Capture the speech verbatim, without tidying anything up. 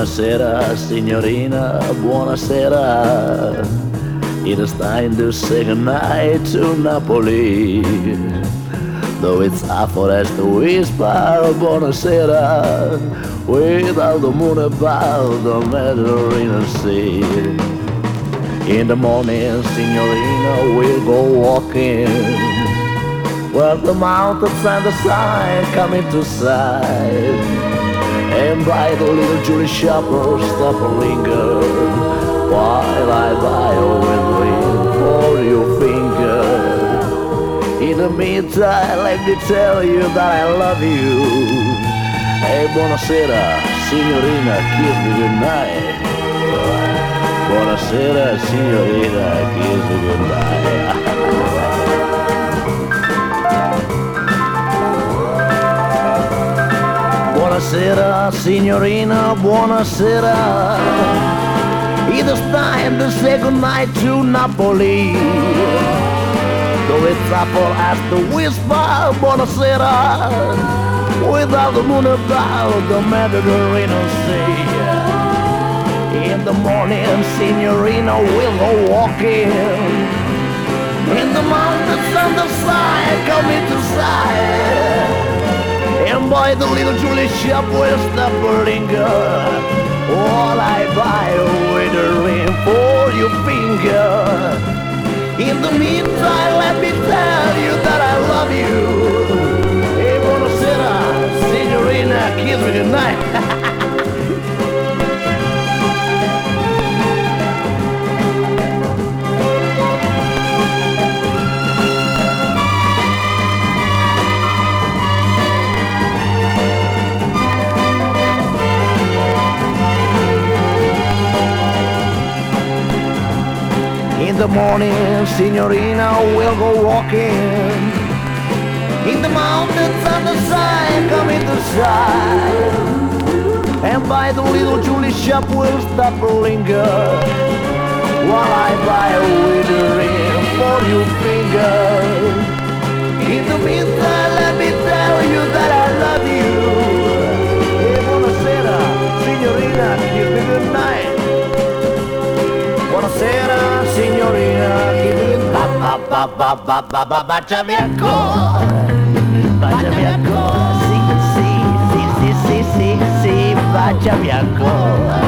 Buonasera signorina, buonasera. It is time to say goodnight to Napoli. Though it's hard for us to whisper buonasera without the moon above the Mediterranean Sea. In the morning, signorina, we'll go walking where the mountains and the sun come into sight, and by the little Julie shopper stop and linger while I buy a ring for your finger. In the meantime, let me tell you that I love you. Hey, buonasera, signorina, kiss me goodnight. Buonasera, signorina, kiss me goodnight. Buonasera, signorina, buonasera. It is time to say goodnight to Napoli. Though it's up for us to whisper buonasera without the moon above the Mediterranean Sea. In the morning, signorina, we'll go walking in the mountains on the side, come into sight. And by the little Julie shop will stop and linger while I buy a wedding ring for your finger. In the meantime, let me tell you that I love you. Hey, buonasera, signorina, kiss me goodnight. In the morning, signorina, we'll go walking in the mountains on the side, come into sight. And by the little Julie shop, we'll stop and linger while I buy a wedding ring for your finger. In the meantime, let me tell you that I love you. Hey, buonasera, signorina, kiss me goodnight. Buonasera, signorina, give me ba ba ba ba ba ba ba baciami ancora, baciami ancora, sì, sì, sì, sì, sì, sì, sì, baciami ancora.